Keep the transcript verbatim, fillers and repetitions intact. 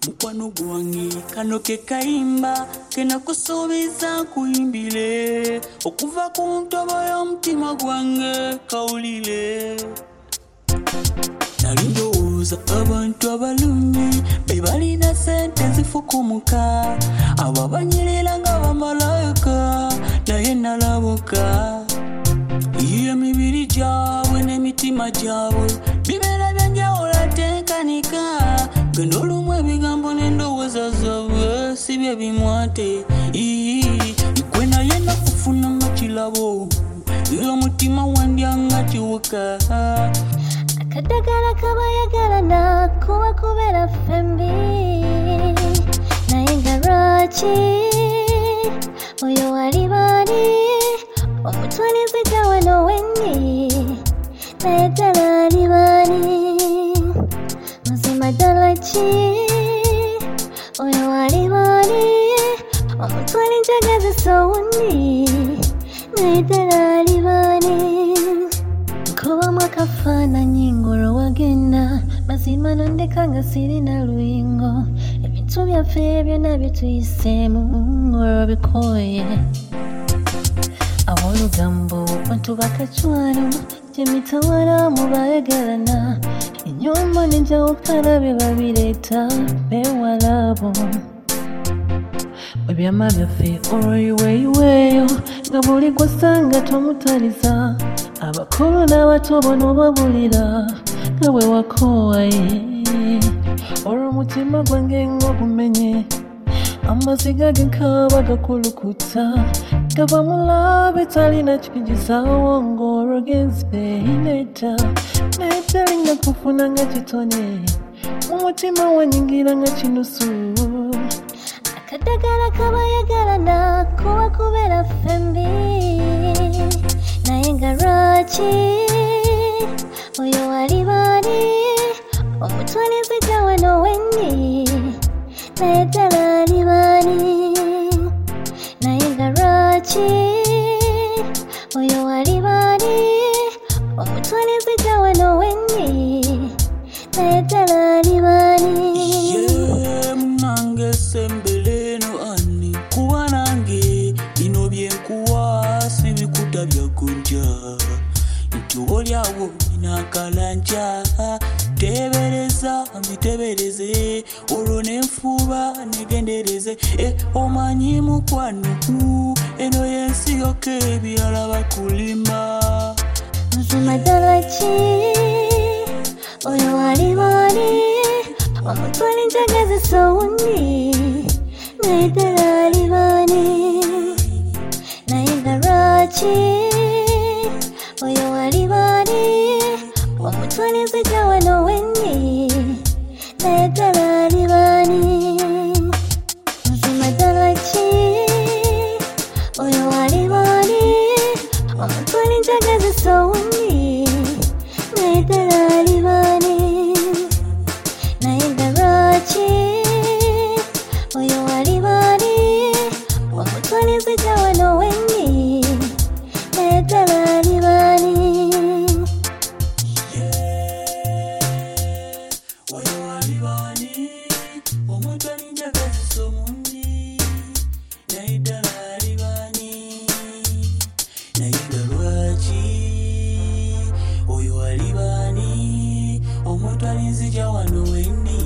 mukwano gwange kano ke kayimba kenakusuubiza kuyimbile okuva ku ntobo y'omutima gwange kawulire nali ndowooza abantu abalungi be balina sente zifukumuka abo banyirira nga bamalayika naye nalabuka iyo emibiri gyabwe n'emitima gyabwe bibeera byanjawulo tenkanika genda olumu ebigambo n'endowooza zaabwe si bye bimwate ikwe naye nakufuna nga kirabo era omutima wandya nga kiwuka akadagala kabayagalana kuba kubeera fembi naye nga lwaki oyo wali baani omutwalize gya wano wenni naye ddala ali baani mazima ddala ki oyo wali baani omutwali njagazisa owundi naye ddala ali baani nkubamu akafaananyi ng'olwo wagenda mazima nondeka nga sirina luyingo ebintu byaffe byonna byetuyiseemu ng'olwo bikooye aw'olugambo bantu bakacwano gyemitawala mu bayagalana ennyumba n'enjawukana bye babireeta beewalabo ebyama byaffe olwoyiweeyiweeyo nga buli gwasanga tomutaliza abakulu n'abato bono babulira nga bwe wakoowaye olw'omutima gwange ng'ogumenye amaziga genkaba gakulukuta gava mulabe talina kikijizaawo ng'olwo genze ineta naye talinga kufuna nga kitone mu mutima wanyingira nga kinusu akadagala kabayagalana kuba kubeera fembi naye nga lwaki oyo wali baani omutwalize gya wano wenni naye ddala ali baani naye nga lwaki oyo wali baani omutwalize gya wano wenni naye ddala ali baani ye munange sembeleno ani kuba nange bino byenkuwa sibikuta byagonja nti olyawo inakalanja tebereza mbitebereze olwo nenfuba negendereze e omanyi mukwano eno yensi yoke ebirala bakulima mazima ddala ki oyo wali baani omutwali njagazisa owundi naye ddala ali baani naye nga lwaki oyo wali baani omutwalize gya wano wenni naye ddala ali baani mazima ddala ki oyo wali baani omutwali njagazisa owundi naye ddala ali baani naye nga lwaki oyo wali baani omutwalize gya wano wenni naye ddala ali baani oyo wali baani omutwalize gya wano wenni